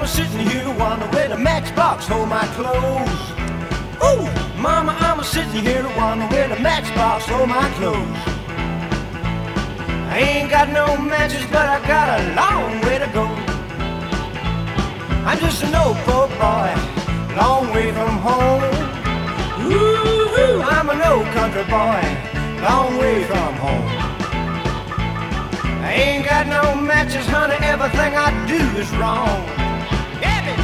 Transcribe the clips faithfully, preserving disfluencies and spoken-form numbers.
sitting here to wonder where the matchbox hold my clothes. Ooh, mama, I'm sitting here to wonder where the matchbox hold my clothes. I ain't got no matches, but I got a long way to go. I'm just an old poor boy, long way from home. Ooh, I'm an old country boy, long way from home. I ain't got no matches, honey, everything I do is wrong. Yeah, baby.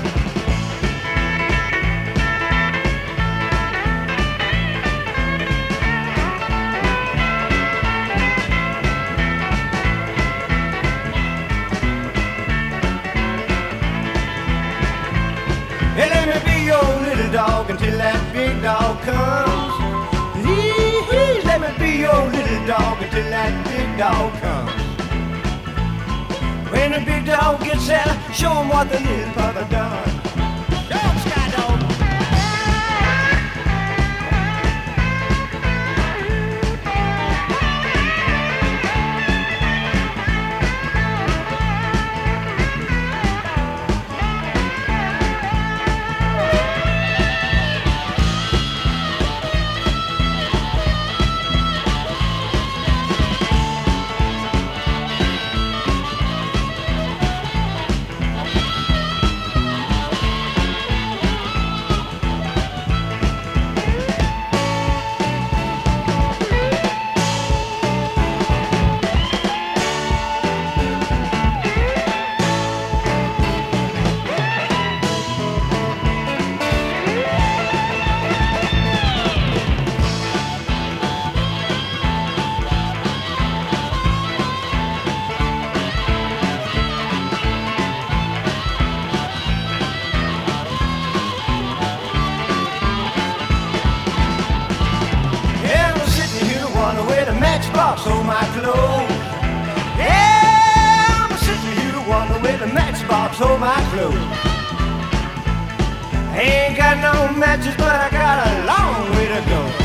Hey, let me be your little dog until that big dog comes. Please, let me be your little dog until that big dog comes. When the big dog gets there, show him what the little puppy done. Show him, Sky Dog. Matchbox hold my clothes. Yeah, I'm sitting here to wonder where the matchbox hold my clothes. I ain't got no matches, but I got a long way to go.